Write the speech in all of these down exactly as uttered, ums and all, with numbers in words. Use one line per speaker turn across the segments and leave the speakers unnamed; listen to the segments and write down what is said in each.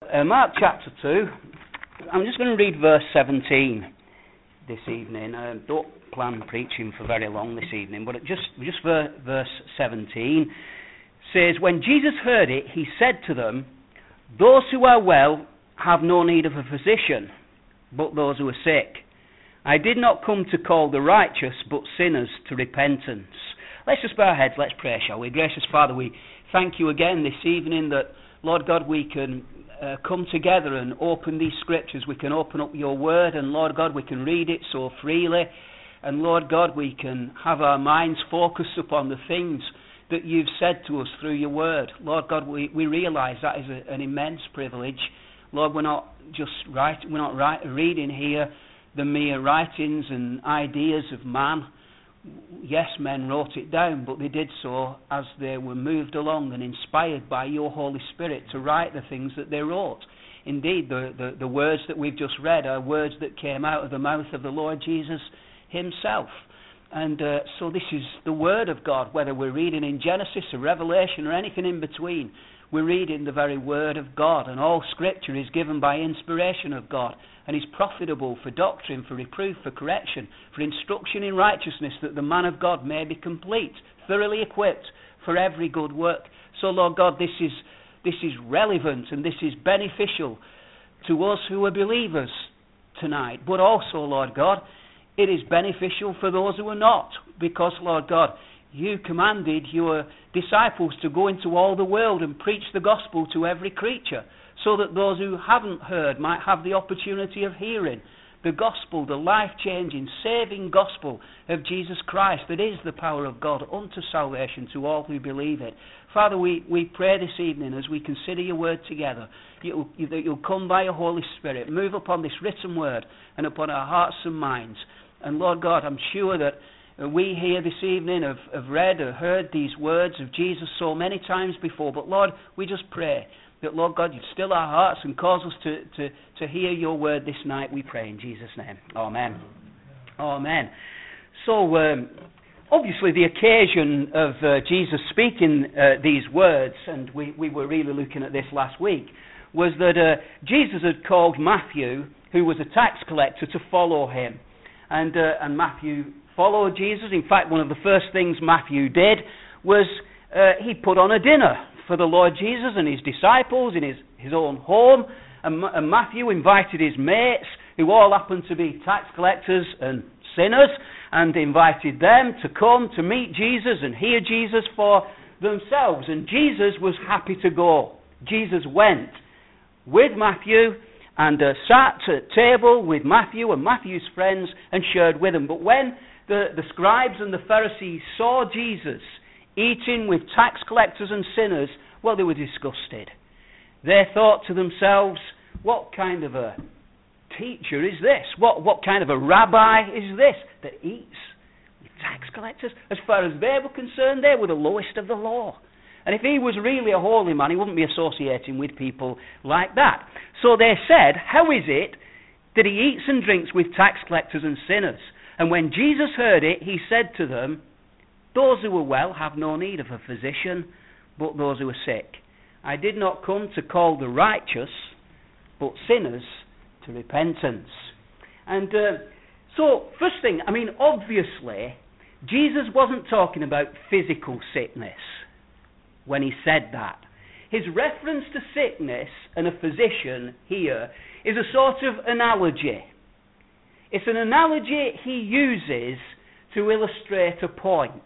uh, Mark chapter two. I'm just going to read verse seventeen this evening. I don't plan preaching for very long this evening, but just, just ver- verse seventeen says, "When Jesus heard it, he said to them, 'Those who are well have no need of a physician, but those who are sick. I did not come to call the righteous, but sinners to repentance.'" Let's just bow our heads, let's pray, shall we? Gracious Father, we thank you again this evening that, Lord God, we can uh, come together and open these scriptures. We can open up your word, and Lord God, we can read it so freely. And Lord God, we can have our minds focused upon the things that you've said to us through your word. Lord God, we, we realise that is a, an immense privilege. Lord, we're not just write, we're not write, reading here the mere writings and ideas of man. Yes, men wrote it down, but they did so as they were moved along and inspired by your Holy Spirit to write the things that they wrote. Indeed, the, the, the words that we've just read are words that came out of the mouth of the Lord Jesus himself. And uh, so this is the Word of God, whether we're reading in Genesis or Revelation or anything in between. We're reading the very Word of God, and all Scripture is given by inspiration of God, and is profitable for doctrine, for reproof, for correction, for instruction in righteousness, that the man of God may be complete, thoroughly equipped for every good work. So, Lord God, this is this is relevant and this is beneficial to us who are believers tonight. But also, Lord God, it is beneficial for those who are not, because, Lord God, you commanded your disciples to go into all the world and preach the gospel to every creature, so that those who haven't heard might have the opportunity of hearing the gospel, the life-changing, saving gospel of Jesus Christ, that is the power of God unto salvation to all who believe it. Father, we, we pray this evening as we consider your word together, you, you, that you'll come by your Holy Spirit, move upon this written word and upon our hearts and minds. And Lord God, I'm sure that we here this evening have, have read or heard these words of Jesus so many times before, but Lord, we just pray that, Lord God, you'd still our hearts and cause us to, to, to hear your word this night, we pray in Jesus' name. Amen. Amen. So, um, obviously the occasion of uh, Jesus speaking uh, these words, and we, we were really looking at this last week, was that uh, Jesus had called Matthew, who was a tax collector, to follow him. And, uh, and Matthew followed Jesus. In fact, one of the first things Matthew did was uh, he put on a dinner for the Lord Jesus and his disciples in his, his own home. And, and Matthew invited his mates, who all happened to be tax collectors and sinners, and invited them to come to meet Jesus and hear Jesus for themselves. And Jesus was happy to go. Jesus went with Matthew and uh, sat at table with Matthew and Matthew's friends and shared with them. But when the, the scribes and the Pharisees saw Jesus eating with tax collectors and sinners, well, they were disgusted. They thought to themselves, what kind of a teacher is this? What, what kind of a rabbi is this that eats with tax collectors? As far as they were concerned, they were the lowest of the law. And if he was really a holy man, he wouldn't be associating with people like that. So they said, how is it that he eats and drinks with tax collectors and sinners? And when Jesus heard it, he said to them, those who are well have no need of a physician, but those who are sick. I did not come to call the righteous, but sinners to repentance. And uh, so, first thing, I mean, obviously, Jesus wasn't talking about physical sickness when he said that. His reference to sickness and a physician here is a sort of analogy. It's an analogy he uses to illustrate a point.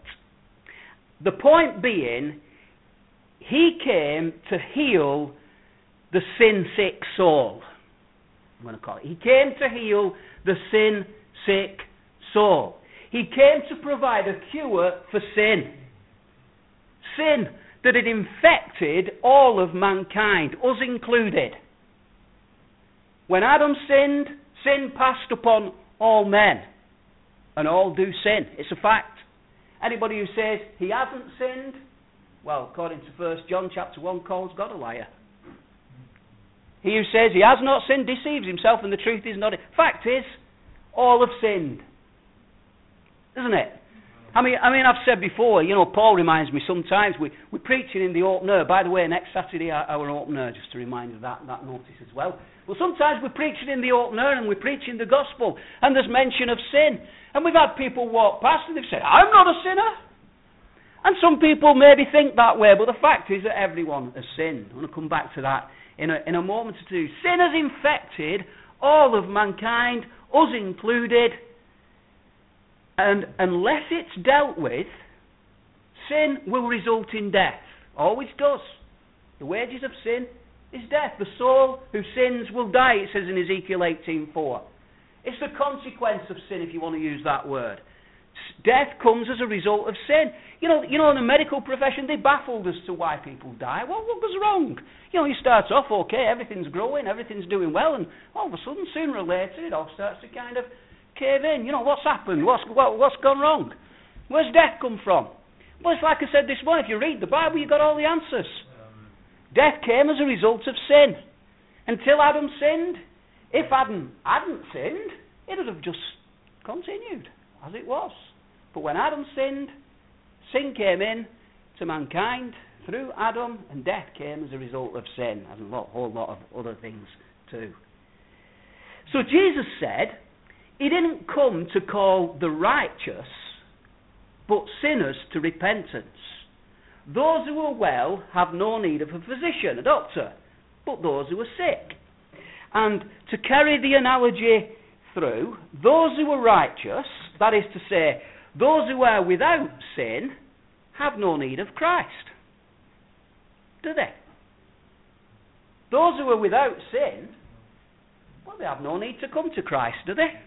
The point being, he came to heal the sin-sick soul. I'm going to call it. He came to heal the sin-sick soul. He came to provide a cure for sin. Sin that had infected all of mankind, us included. When Adam sinned, sin passed upon all men, and all do sin. It's a fact. Anybody who says he hasn't sinned, well, according to First John chapter one, calls God a liar. He who says he has not sinned deceives himself, and the truth is not in. Fact is, all have sinned. Isn't it? I mean, I mean, I've said before, you know, Paul reminds me sometimes, we, we're preaching in the open air. By the way, next Saturday, our, our open air, just to remind you of that, that notice as well. Well, sometimes we're preaching in the open air and we're preaching the gospel, and there's mention of sin. And we've had people walk past and they've said, I'm not a sinner. And some people maybe think that way, but the fact is that everyone has sinned. I'm going to come back to that in a, in a moment or two. Sin has infected all of mankind, us included. And unless it's dealt with, sin will result in death. Always does. The wages of sin is death. The soul who sins will die, it says in Ezekiel eighteen four. It's the consequence of sin, if you want to use that word. Death comes as a result of sin. You know, you know, in the medical profession, they baffled as to why people die. Well, what goes wrong? You know, you start off okay, everything's growing, everything's doing well, and all of a sudden, sooner or later, it all starts to kind of cave in. You know, what's happened? What's, what, what's gone wrong? Where's death come from? Well, it's like I said this morning, if you read the Bible, you've got all the answers. Um, death came as a result of sin. Until Adam sinned, if Adam hadn't sinned, it would have just continued as it was. But when Adam sinned, sin came in to mankind through Adam, and death came as a result of sin, and a lot, whole lot of other things too. So Jesus said, he didn't come to call the righteous, but sinners to repentance. Those who are well have no need of a physician, a doctor, but those who are sick. And to carry the analogy through, those who are righteous, that is to say, those who are without sin, have no need of Christ. Do they? Those who are without sin, well, they have no need to come to Christ, do they?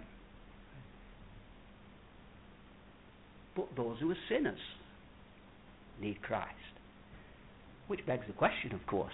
But those who are sinners need Christ. Which begs the question, of course,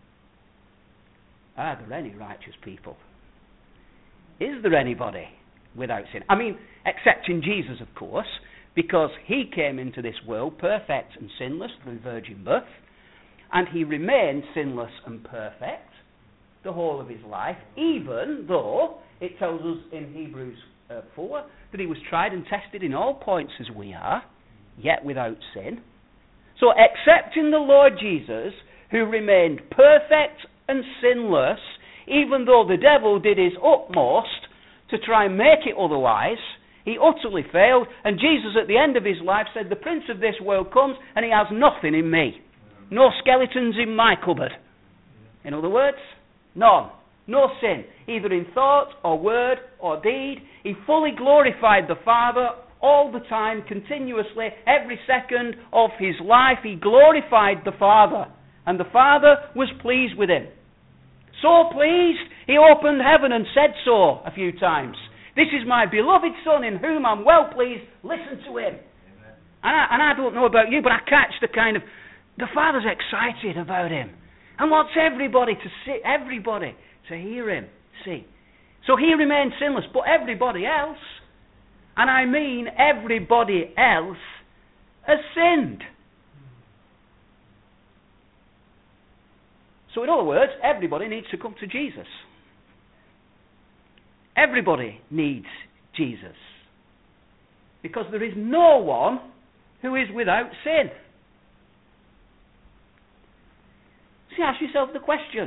are there any righteous people? Is there anybody without sin? I mean, excepting Jesus, of course, because he came into this world perfect and sinless through virgin birth, and he remained sinless and perfect the whole of his life, even though it tells us in Hebrews uh, four that he was tried and tested in all points as we are, yet without sin. So, excepting the Lord Jesus, who remained perfect and sinless, even though the devil did his utmost to try and make it otherwise, he utterly failed, and Jesus at the end of his life said, the prince of this world comes and he has nothing in me. No skeletons in my cupboard. In other words, none. No sin, either in thought or word or deed. He fully glorified the Father all the time, continuously, every second of his life. He glorified the Father, and the Father was pleased with him. So pleased, he opened heaven and said so a few times. This is my beloved Son in whom I'm well pleased. Listen to him. And I, and I don't know about you, but I catch the kind of, the Father's excited about him and wants everybody to see, everybody to hear him. See. So he remained sinless, but everybody else, and I mean everybody else, has sinned. So in other words, everybody needs to come to Jesus. Everybody needs Jesus. Because there is no one who is without sin. So ask yourself the question.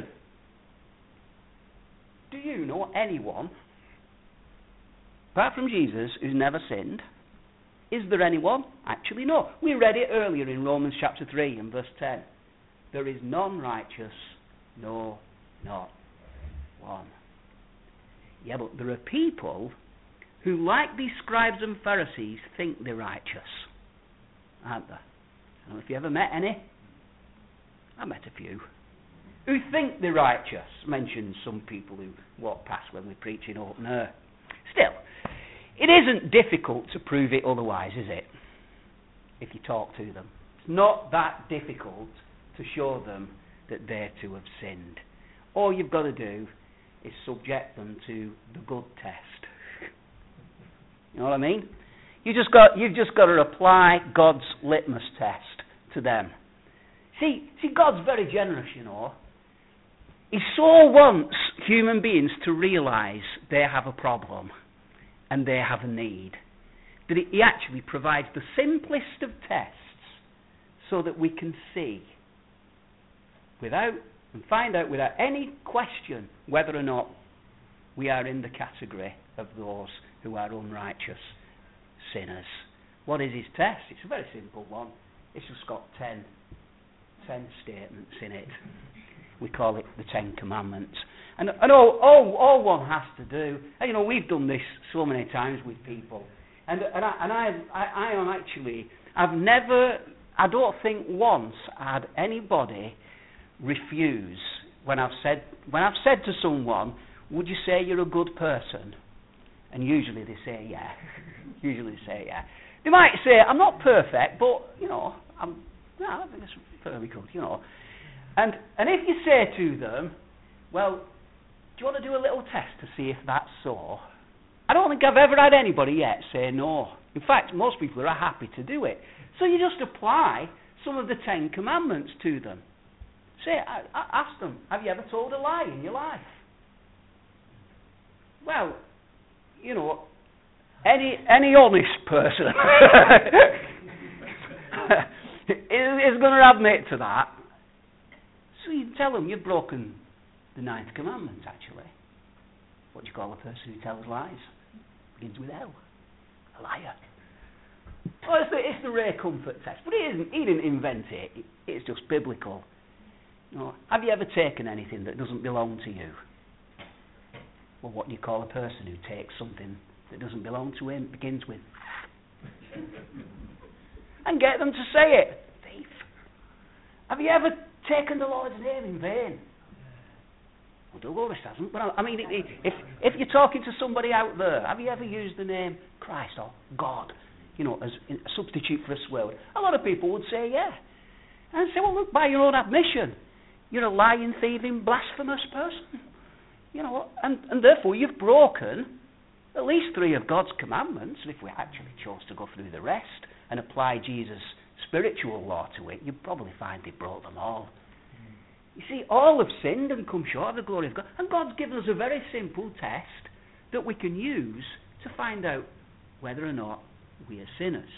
Do you know anyone, apart from Jesus, who's never sinned? Is there anyone? Actually, no. We read it earlier in Romans chapter three and verse ten. There is none righteous, no, not one. Yeah, but there are people who, like these scribes and Pharisees, think they're righteous, aren't there? I don't know if you ever met any. I met a few. Who think they're righteous. Mentioned some people who walk past when we're preaching open air. Still, it isn't difficult to prove it otherwise, is it? If you talk to them. It's not that difficult to show them that they too have sinned. All you've got to do is subject them to the good test. You know what I mean? You just got, you've just got to apply God's litmus test to them. See, see, God's very generous, you know. He so wants human beings to realise they have a problem and they have a need. that he actually provides the simplest of tests so that we can see without and find out without any question whether or not we are in the category of those who are unrighteous sinners. What is his test? It's a very simple one. It's just got ten, ten statements in it. We call it the Ten Commandments. And, and all, all, all one has to do, and you know, we've done this so many times with people, and, and, I, and I, I, I am actually, I've never, I don't think once had anybody refuse when I've said, when I've said to someone, would you say you're a good person? And usually they say yeah. Usually they say yeah. They might say, I'm not perfect, but, you know, I'm, no, I think it's fairly good, you know. And and if you say to them, well, do you want to do a little test to see if that's so? I don't think I've ever had anybody yet say no. In fact, most people are happy to do it. So you just apply some of the Ten Commandments to them. Say, I, I ask them, have you ever told a lie in your life? Well, you know, any any honest person is, is going to admit to that. So you tell them you've broken the ninth commandment, actually. What do you call a person who tells lies? Begins with L. A liar. Well, it's the, it's the Ray Comfort test. But he, isn't, he didn't invent it. It's just biblical. You know, have you ever taken anything that doesn't belong to you? Well, what do you call a person who takes something that doesn't belong to him? Begins with and get them to say it. Thief. Have you ever taken the Lord's name in vain? Well, Dolores hasn't, but I, I mean, if if you're talking to somebody out there, have you ever used the name Christ or God, you know, as a substitute for a swear word? A lot of people would say yeah. And I'd say, well, look, by your own admission, you're a lying, thieving, blasphemous person. You know, and, and therefore you've broken at least three of God's commandments. And if we actually chose to go through the rest and apply Jesus' spiritual law to it, you'd probably find he broke them all. You see, all have sinned and come short of the glory of God. And God's given us a very simple test that we can use to find out whether or not we are sinners.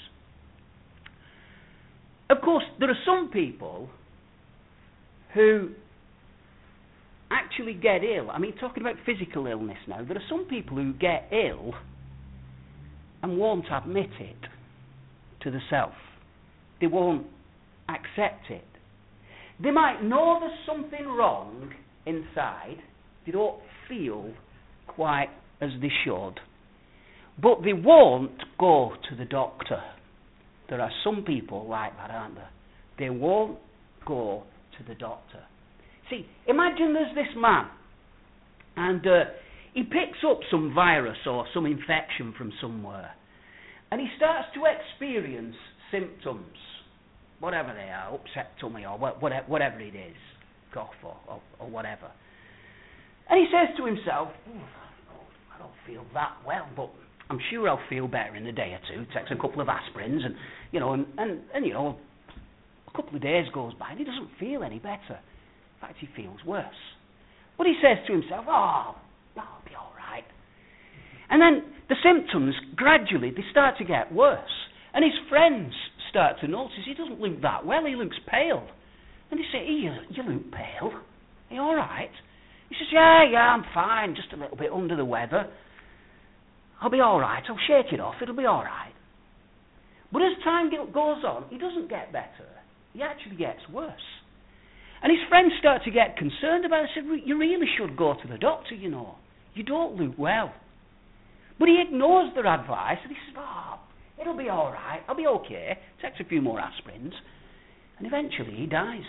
Of course, there are some people who actually get ill. I mean, talking about physical illness now, there are some people who get ill and won't admit it to the self. They won't accept it. They might know there's something wrong inside. They don't feel quite as they should. But they won't go to the doctor. There are some people like that, aren't there? They won't go to the doctor. See, imagine there's this man, and uh, he picks up some virus or some infection from somewhere, and he starts to experience symptoms, whatever they are, upset tummy or whatever, whatever it is, cough or, or, or whatever. And he says to himself, I don't feel that well, but I'm sure I'll feel better in a day or two. Takes a couple of aspirins, and you know, and, and, and you know, a couple of days goes by, and he doesn't feel any better. In fact, he feels worse. But he says to himself, oh, I'll be all right. And then the symptoms, gradually, they start to get worse. And his friends start to notice he doesn't look that well, he looks pale. And they say, hey, you, you look pale. Are you all right? He says, yeah, yeah, I'm fine, just a little bit under the weather. I'll be all right, I'll shake it off, it'll be all right. But as time goes on, he doesn't get better. He actually gets worse. And his friends start to get concerned about it. They said, you really should go to the doctor, you know. You don't look well. But he ignores their advice, and he says, oh, it'll be all right, I'll be okay. Takes a few more aspirins. And eventually he dies.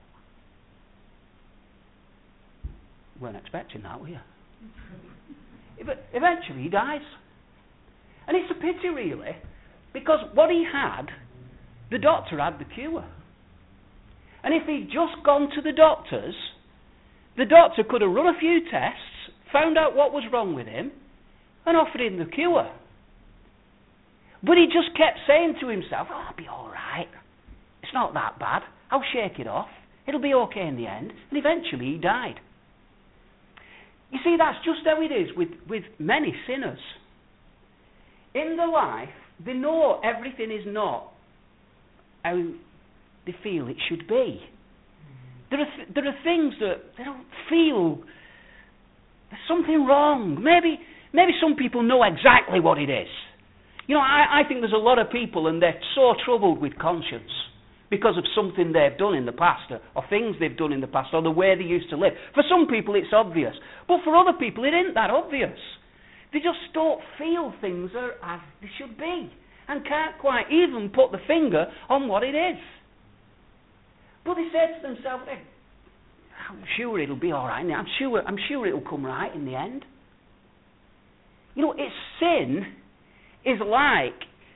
You weren't expecting that, were you? Eventually he dies. And it's a pity, really, because what he had, the doctor had the cure. And if he'd just gone to the doctors, the doctor could have run a few tests, found out what was wrong with him, and offered him the cure. But he just kept saying to himself, oh, I'll be all right. It's not that bad. I'll shake it off. It'll be okay in the end. And eventually he died. You see, that's just how it is with, with many sinners. In the life they know everything is not how they feel it should be. There are, th- there are things that they don't feel. There's something wrong. Maybe, maybe some people know exactly what it is. You know, I, I think there's a lot of people and they're so troubled with conscience because of something they've done in the past, or, or things they've done in the past, or the way they used to live. For some people it's obvious, but for other people it isn't that obvious. They just don't feel things are as they should be, and can't quite even put the finger on what it is. But they say to themselves, hey, I'm sure it'll be all right. I'm sure, I'm sure it'll come right in the end. You know, it's sin is like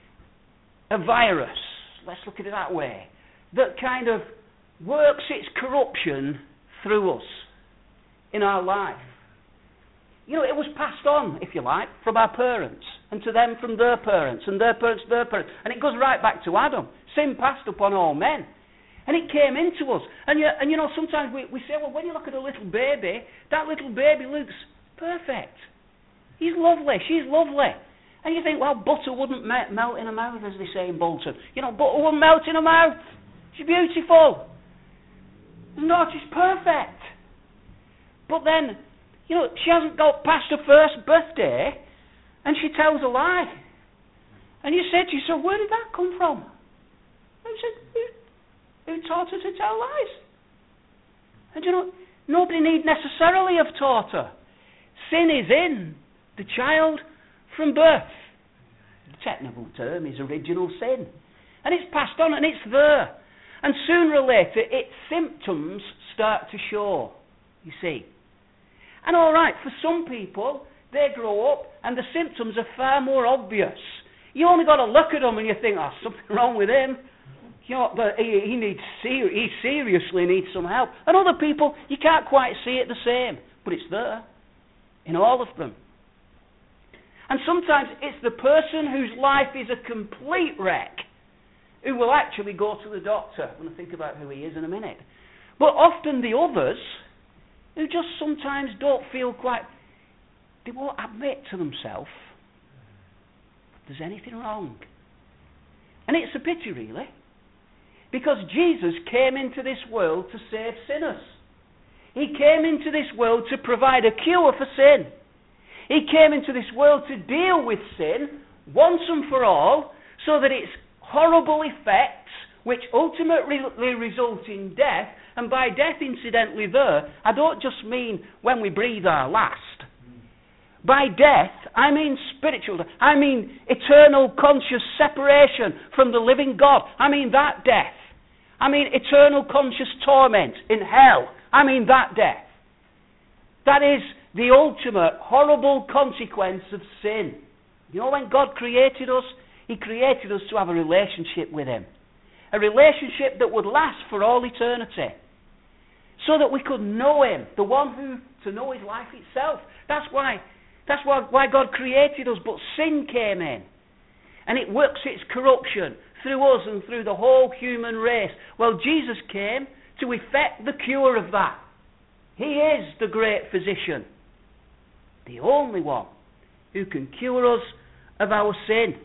a virus, let's look at it that way, that kind of works its corruption through us in our life. You know, it was passed on, if you like, from our parents, and to them from their parents, and their parents, their parents, and it goes right back to Adam. Sin passed upon all men. And it came into us. And you, and you know, sometimes we, we say, well, when you look at a little baby, that little baby looks perfect. He's lovely, she's lovely. And you think, well, butter wouldn't me- melt in her mouth, as they say in Bolton. You know, butter wouldn't melt in her mouth. She's beautiful. No, she's perfect. But then, you know, she hasn't got past her first birthday, and she tells a lie. And you say to yourself, where did that come from? And you said, who, who taught her to tell lies? And you know, nobody need necessarily have taught her. Sin is in the child from birth. The technical term is original sin. And it's passed on and it's there. And sooner or later, its symptoms start to show, you see. And all right, for some people, they grow up and the symptoms are far more obvious. You only got to look at them and you think, oh, something wrong with him. You know, but he, he needs ser- he seriously needs some help. And other people, you can't quite see it the same, but it's there in all of them. And sometimes it's the person whose life is a complete wreck who will actually go to the doctor. I'm going to think about who he is in a minute. But often the others, who just sometimes don't feel quite, they won't admit to themselves there's anything wrong. And it's a pity, really, because Jesus came into this world to save sinners. He came into this world to provide a cure for sin. He came into this world to deal with sin once and for all, so that its horrible effects, which ultimately result in death, and by death, incidentally, there, I don't just mean when we breathe our last. By death, I mean spiritual death. I mean eternal conscious separation from the living God. I mean that death. I mean eternal conscious torment in hell. I mean that death. That is the ultimate horrible consequence of sin. You know, when God created us, He created us to have a relationship with Him. A relationship that would last for all eternity. So that we could know Him, the one who, to know His life itself. That's why, that's why, why God created us, but sin came in. And it works its corruption through us and through the whole human race. Well, Jesus came to effect the cure of that. He is the great physician. The only one who can cure us of our sin.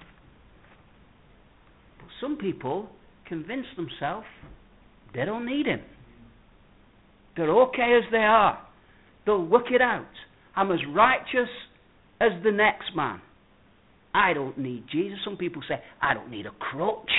But some people convince themselves they don't need Him. They're okay as they are. They'll work it out. I'm as righteous as the next man. I don't need Jesus. Some people say, I don't need a crutch.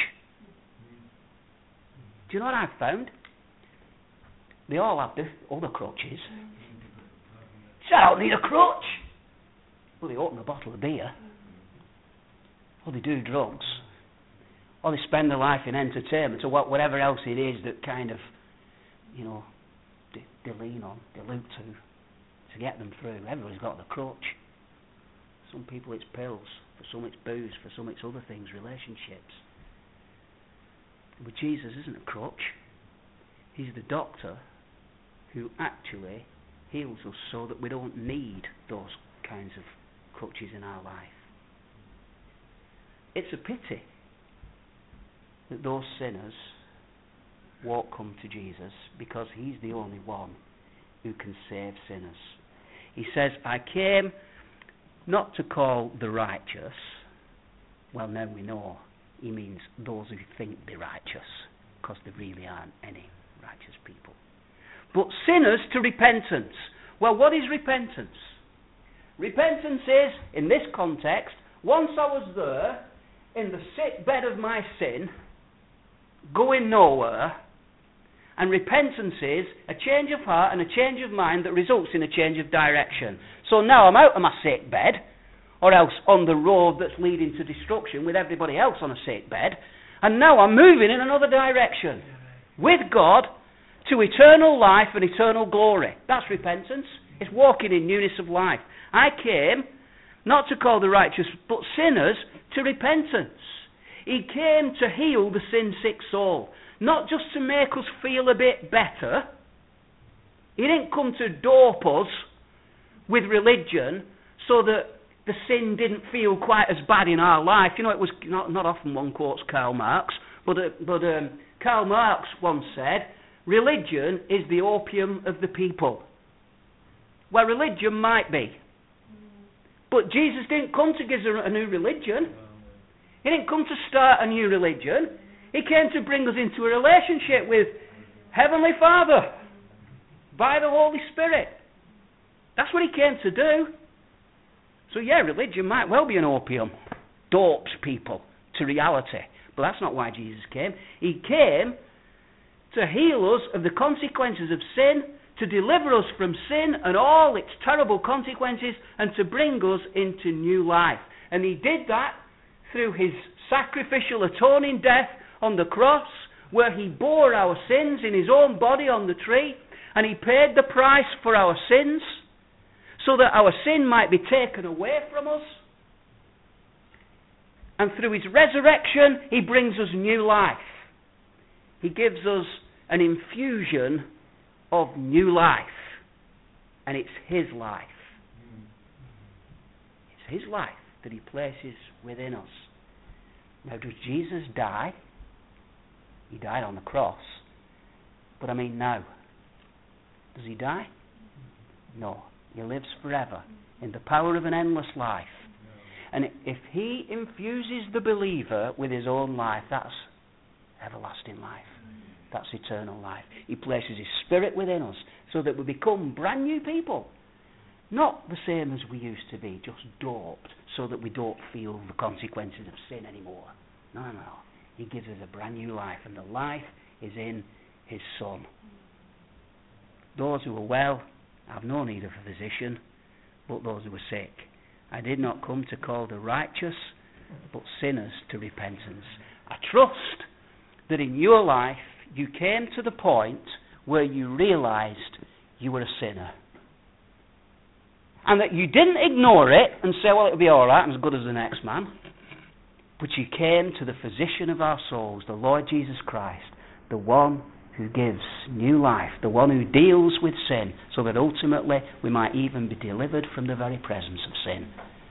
Do you know what I've found? They all have the other crutches. So I don't need a crutch. Well, they open a bottle of beer. Or they do drugs. Or they spend their life in entertainment or whatever else it is that kind of, you know, they, they lean on, they look to, to get them through. Everybody's got the crutch. Some people it's pills. For some it's booze. For some it's other things, relationships. But Jesus isn't a crutch. He's the doctor who actually heals us so that we don't need those kinds of crutches in our life. It's a pity that those sinners won't come to Jesus, because He's the only one who can save sinners. He says, I came not to call the righteous, Well, now we know he means those who think they're righteous, because there really aren't any righteous people. But sinners to repentance. Well, what is repentance? Repentance is, in this context, once I was there, in the sick bed of my sin, going nowhere, and repentance is a change of heart and a change of mind that results in a change of direction. So now I'm out of my sick bed, or else on the road that's leading to destruction with everybody else on a sick bed, and now I'm moving in another direction with God to eternal life and eternal glory. That's repentance. It's walking in newness of life. I came not to call the righteous but sinners to repentance. He came to heal the sin-sick soul, not just to make us feel a bit better. He didn't come to dope us with religion so that the sin didn't feel quite as bad in our life. You know, it was not, not often one quotes Karl Marx, but, uh, but um, Karl Marx once said, religion is the opium of the people. Well, religion might be. But Jesus didn't come to give us a new religion. He didn't come to start a new religion. He came to bring us into a relationship with Heavenly Father by the Holy Spirit. That's what he came to do. So yeah, religion might well be an opium. Dopes people to reality. But that's not why Jesus came. He came to heal us of the consequences of sin, to deliver us from sin and all its terrible consequences, and to bring us into new life. And he did that through his sacrificial atoning death on the cross, where he bore our sins in his own body on the tree, and he paid the price for our sins, so that our sin might be taken away from us. And through his resurrection, he brings us new life. He gives us an infusion of new life. And it's his life. It's his life that he places within us. Now, does Jesus die? He died on the cross. But I mean now. Does he die? No. He lives forever in the power of an endless life. And if he infuses the believer with his own life, that's everlasting life. That's eternal life. He places his spirit within us so that we become brand new people. Not the same as we used to be, just doped so that we don't feel the consequences of sin anymore. No, no, no. He gives us a brand new life, and the life is in his Son. Those who are well have no need of a physician, but those who are sick. I did not come to call the righteous, but sinners to repentance. I trust that in your life you came to the point where you realized you were a sinner. And that you didn't ignore it and say, well, it'll be all right, I'm as good as the next man. But you came to the physician of our souls, the Lord Jesus Christ, the one who gives new life, the one who deals with sin, so that ultimately we might even be delivered from the very presence of sin.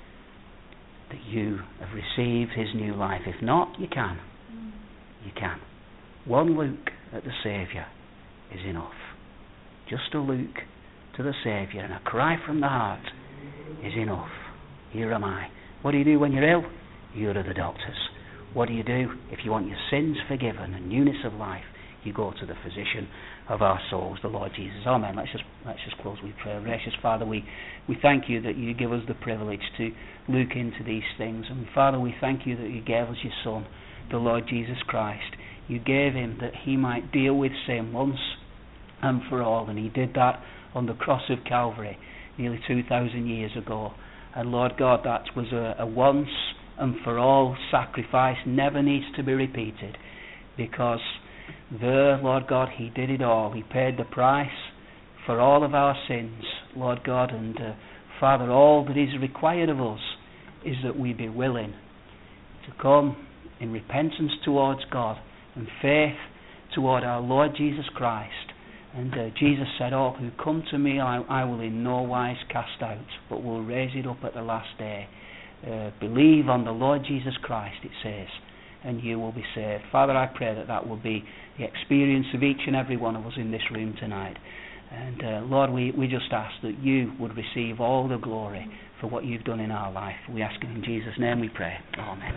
That you have received his new life. If not, you can. You can. One look at the Saviour is enough. Just a look to the Saviour and a cry from the heart is enough. Here am I. What do you do when you're ill? You go to the doctors. What do you do if you want your sins forgiven and newness of life? You go to the physician of our souls, the Lord Jesus. Amen. Let's just let's just close with prayer. Gracious Father, we, we thank you that you give us the privilege to look into these things. And Father, we thank you that you gave us your Son, the Lord Jesus Christ. You gave him that he might deal with sin once and for all. And he did that on the cross of Calvary nearly two thousand years ago. And Lord God, that was a, a once and for all sacrifice, never needs to be repeated, because there, Lord God, he did it all. He paid the price for all of our sins, Lord God. And uh, Father, all that is required of us is that we be willing to come in repentance towards God and faith toward our Lord Jesus Christ. And uh, Jesus said, all who come to me I, I will in no wise cast out, but will raise it up at the last day. Uh, believe on the Lord Jesus Christ, it says, and you will be saved. Father, I pray that that will be the experience of each and every one of us in this room tonight. And uh, Lord, we, we just ask that you would receive all the glory for what you've done in our life. We ask it in Jesus' name we pray. Amen.